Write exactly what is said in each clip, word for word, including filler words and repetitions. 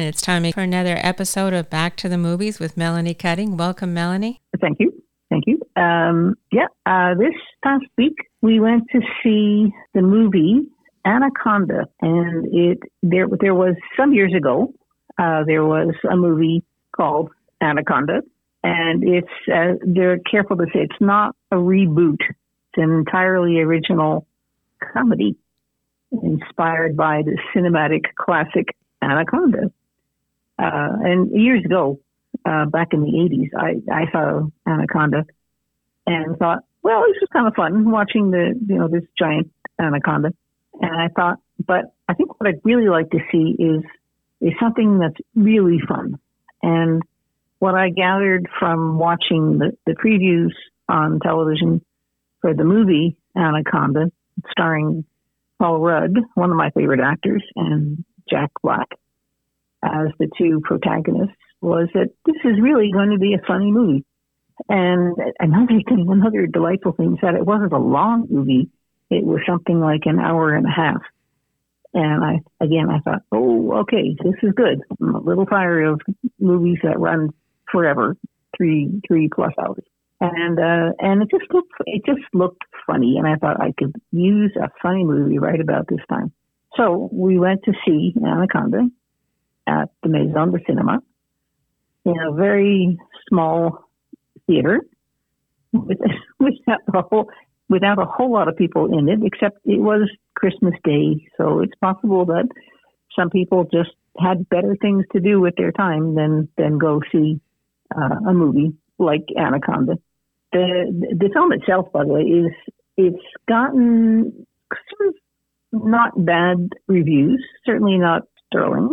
it's time for another episode of Back to the Movies with Melanie Cutting. Welcome, Melanie. Thank you. Thank you. Um, yeah, uh, this past week we went to see the movie Anaconda, and it there there was some years ago. Uh, there was a movie called Anaconda, and it's uh, they're careful to say it's not a reboot. It's an entirely original comedy inspired by the cinematic classic Anaconda. Uh, and years ago, uh, back in the eighties, I, I saw Anaconda and thought, well, this was kind of fun watching the, you know, this giant anaconda. And I thought, but I think what I'd really like to see is, is something that's really fun. And what I gathered from watching the, the previews on television for the movie Anaconda, starring Paul Rudd, one of my favorite actors, and Jack Black as the two protagonists, was that this is really going to be a funny movie. And another thing, another delightful thing is that it wasn't a long movie. It was something like an hour and a half. And I, again, I thought, oh, okay, this is good. I'm a little tired of movies that run forever, three, three plus hours. And, uh, and it just looked, it just looked funny. And I thought I could use a funny movie right about this time. So we went to see Anaconda at the Maison de Cinema in a very small theater with, without, a whole, without a whole lot of people in it, except it was Christmas Day. So it's possible that some people just had better things to do with their time than, than go see uh, a movie like Anaconda. The, the film itself, by the way, is it's gotten sort of not bad reviews, certainly not sterling.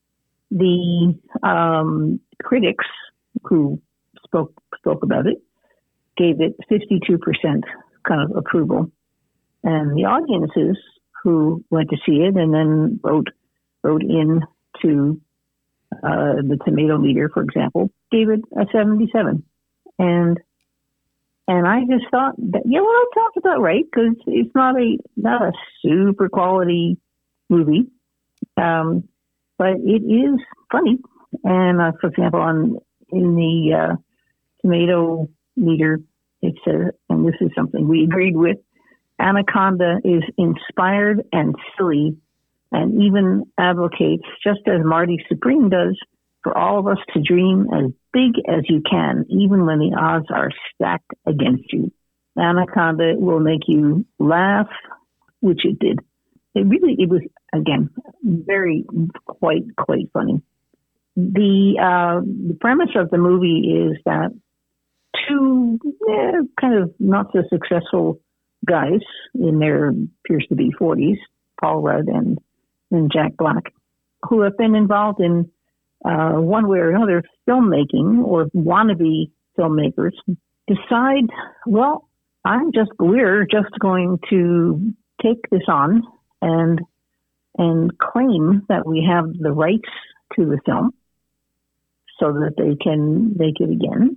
The um, critics who spoke spoke about it gave it fifty-two percent kind of approval, and the audiences who went to see it and then wrote wrote in to uh, the Tomato Meter, for example, gave it a seventy-seven, and and I just thought that, yeah, well, that sounds about right, because it's not a not a super quality movie. Um, But it is funny. And, uh, for example, on in the uh, Tomato Meter, it says, and this is something we agreed with, Anaconda is inspired and silly and even advocates, just as Marty Supreme does, for all of us to dream as big as you can, even when the odds are stacked against you. Anaconda will make you laugh, which it did. It really, it was, again, very, quite, quite funny. The, uh, the premise of the movie is that two eh, kind of not so successful guys in their, appears to be forties, Paul Rudd and, and Jack Black, who have been involved in uh, one way or another filmmaking or wannabe filmmakers, decide, well, I'm just, we're just going to take this on and and claim that we have the rights to the film so that they can make it again.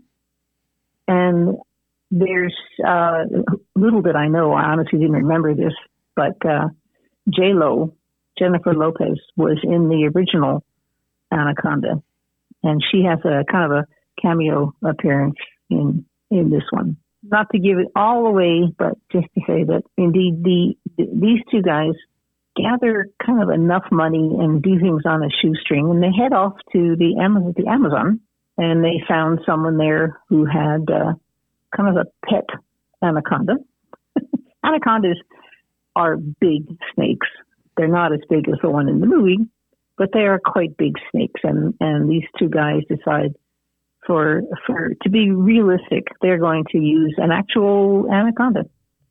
And there's, uh, little did I know, I honestly didn't remember this, but uh, J-Lo, Jennifer Lopez, was in the original Anaconda, and she has a kind of a cameo appearance in, in this one. Not to give it all away, but just to say that indeed the, the these two guys gather kind of enough money and do things on a shoestring, and they head off to the Amazon, the Amazon, and they found someone there who had uh, kind of a pet anaconda. Anacondas are big snakes. They're not as big as the one in the movie, but they are quite big snakes, and, and these two guys decide for for to be realistic, they're going to use an actual anaconda.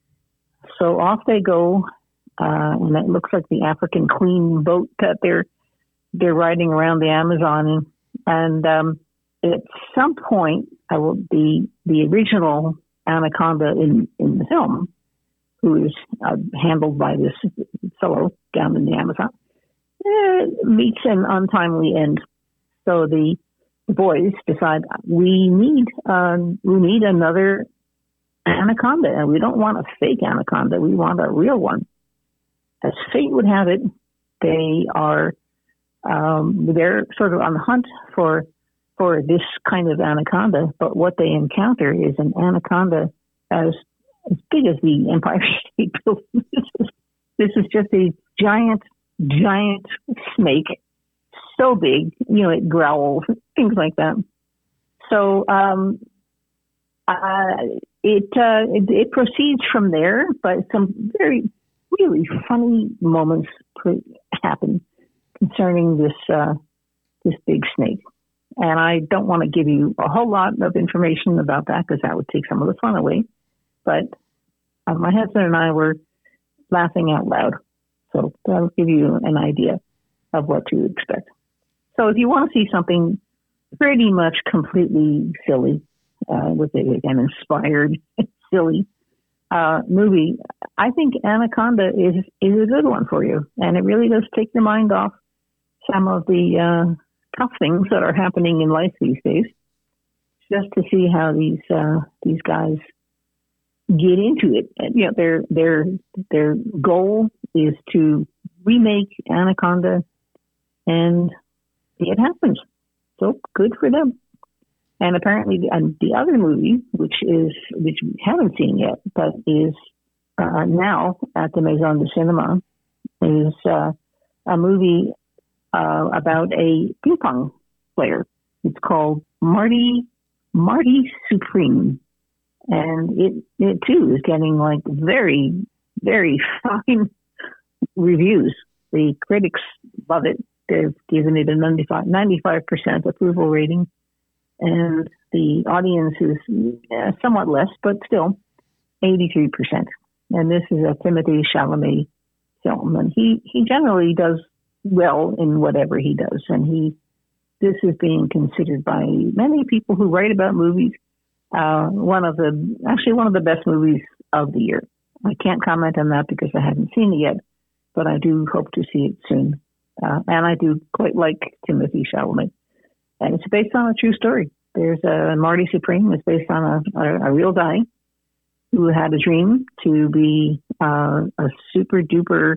So off they go. Uh, and it looks like the African Queen boat that they're they're riding around the Amazon in. And um, at some point, I will the the original anaconda in, in the film, who is uh, handled by this fellow down in the Amazon, eh, meets an untimely end. So the, the boys decide we need uh, we need another anaconda, and we don't want a fake anaconda. We want a real one. As fate would have it, they are Um, they're sort of on the hunt for for this kind of anaconda, but what they encounter is an anaconda as as big as the Empire State Building. This is, this is just a giant, giant snake, so big, you know, it growls, things like that. So um, uh, it, uh, it it proceeds from there, but some very really funny moments pre- happen concerning this uh, this big snake. And I don't want to give you a whole lot of information about that because that would take some of the fun away. But uh, my husband and I were laughing out loud. So that'll give you an idea of what to expect. So if you want to see something pretty much completely silly, uh, with it again inspired silly uh, movie, I think Anaconda is is a good one for you, and it really does take your mind off some of the uh, tough things that are happening in life these days. Just to see how these uh, these guys get into it. And, you know, their their their goal is to remake Anaconda, and it happens. So good for them. And apparently, the, and the other movie, which is which we haven't seen yet, but is uh, now at the Maison du Cinema, is uh, a movie uh, about a ping pong player. It's called Marty Marty Supreme, and it it too is getting like very very fine reviews. The critics love it. They've given it a ninety-five percent approval rating. And the audience is uh, somewhat less, but still eighty-three percent. And this is a Timothée Chalamet film. And he, he generally does well in whatever he does. And he this is being considered by many people who write about movies uh, one of the, actually one of the best movies of the year. I can't comment on that because I haven't seen it yet, but I do hope to see it soon. Uh, and I do quite like Timothée Chalamet. And it's based on a true story. There's a Marty Supreme. It's based on a, a, a real guy who had a dream to be uh, a super duper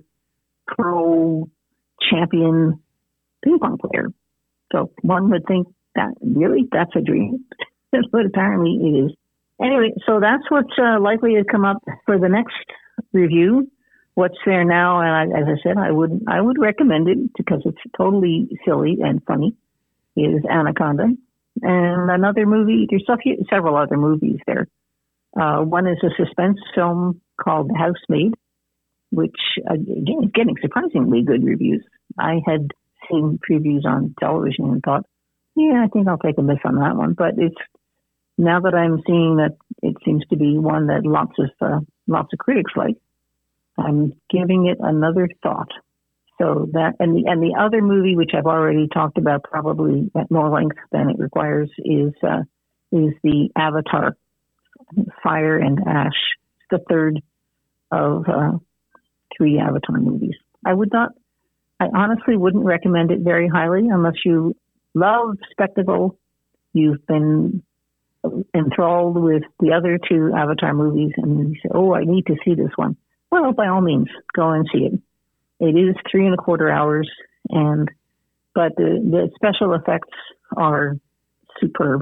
pro champion ping pong player. So one would think that really that's a dream, but apparently it is. Anyway, so that's what's uh, likely to come up for the next review. What's there now? And I, as I said, I would I would recommend it because it's totally silly and funny. Is Anaconda. And another movie, there's several other movies there. Uh, one is a suspense film called The Housemaid, which, again, is getting surprisingly good reviews. I had seen previews on television and thought, yeah, I think I'll take a miss on that one. But it's now that I'm seeing that it seems to be one that lots of uh, lots of critics like, I'm giving it another thought. So that and the and the other movie, which I've already talked about probably at more length than it requires, is uh, is the Avatar, Fire and Ash. It's the third of uh, three Avatar movies. I would not, I honestly wouldn't recommend it very highly unless you love spectacle. You've been enthralled with the other two Avatar movies, and you say, "Oh, I need to see this one." Well, by all means, go and see it. It is three and a quarter hours, and but the, the special effects are superb.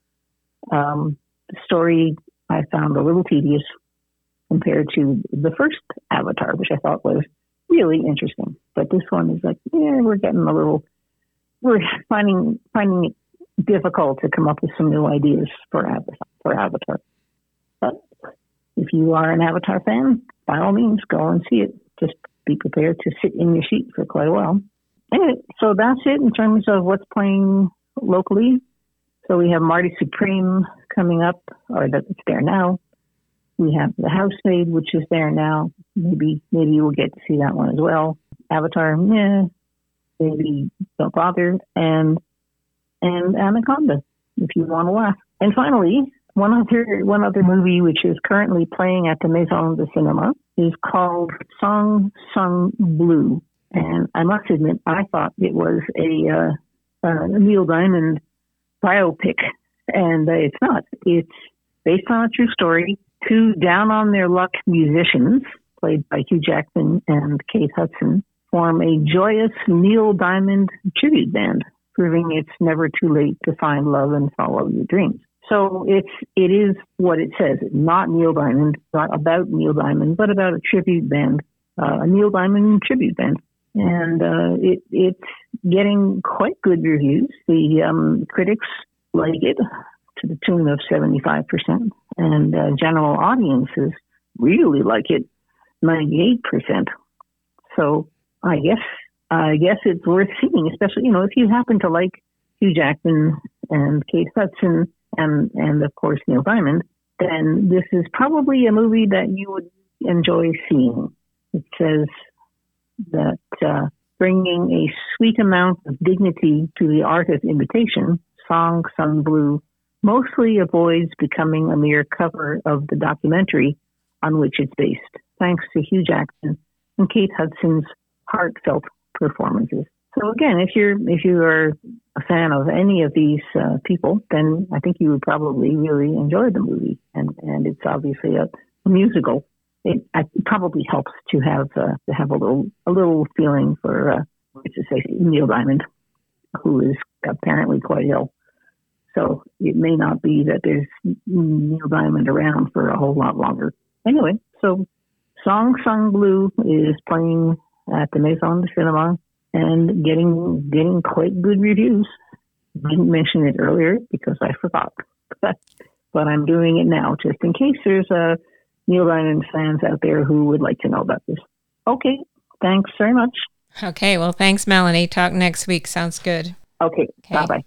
Um, the story I found a little tedious compared to the first Avatar, which I thought was really interesting. But this one is like, yeah, we're getting a little, we're finding finding it difficult to come up with some new ideas for Avatar. For Avatar. But if you are an Avatar fan, by all means, go and see it. Just be prepared to sit in your seat for quite a while. Anyway, so that's it in terms of what's playing locally. So we have Marty Supreme coming up, or that's there now. We have The Housemaid, which is there now. Maybe maybe you will get to see that one as well. Avatar, meh, maybe don't bother. And and Anaconda, if you want to laugh. And finally, one other one other movie which is currently playing at the Maison du Cinema is called Song Sung Blue. And I must admit, I thought it was a uh, uh, Neil Diamond biopic, and uh, it's not. It's based on a true story. Two down-on-their-luck musicians, played by Hugh Jackman and Kate Hudson, form a joyous Neil Diamond tribute band, proving it's never too late to find love and follow your dreams. So it's it is what it says. Not Neil Diamond, not about Neil Diamond, but about a tribute band, uh, a Neil Diamond tribute band. And uh, it it's getting quite good reviews. The um, critics like it to the tune of seventy-five percent, and uh, general audiences really like it, ninety-eight percent. So I guess I guess it's worth seeing, especially, you know, if you happen to like Hugh Jackman and Kate Hudson and and of course Neil Diamond, then this is probably a movie that you would enjoy seeing. It says that uh, bringing a sweet amount of dignity to the art of imitation, Song Sung Blue mostly avoids becoming a mere cover of the documentary on which it's based, thanks to Hugh Jackman and Kate Hudson's heartfelt performances. So again, if you're if you are a fan of any of these uh, people, then I think you would probably really enjoy the movie. And and it's obviously a, a musical. It, it probably helps to have uh, to have a little a little feeling for uh, let's just say Neil Diamond, who is apparently quite ill. So it may not be that there's Neil Diamond around for a whole lot longer. Anyway, so Song Sung Blue is playing at the Maison de Cinema and getting getting quite good reviews. Didn't mention it earlier because I forgot, but, but I'm doing it now just in case there's a Neil Diamond fans out there who would like to know about this. Okay, thanks very much. Okay, well, thanks, Melanie. Talk next week. Sounds good. Okay, okay. Bye-bye.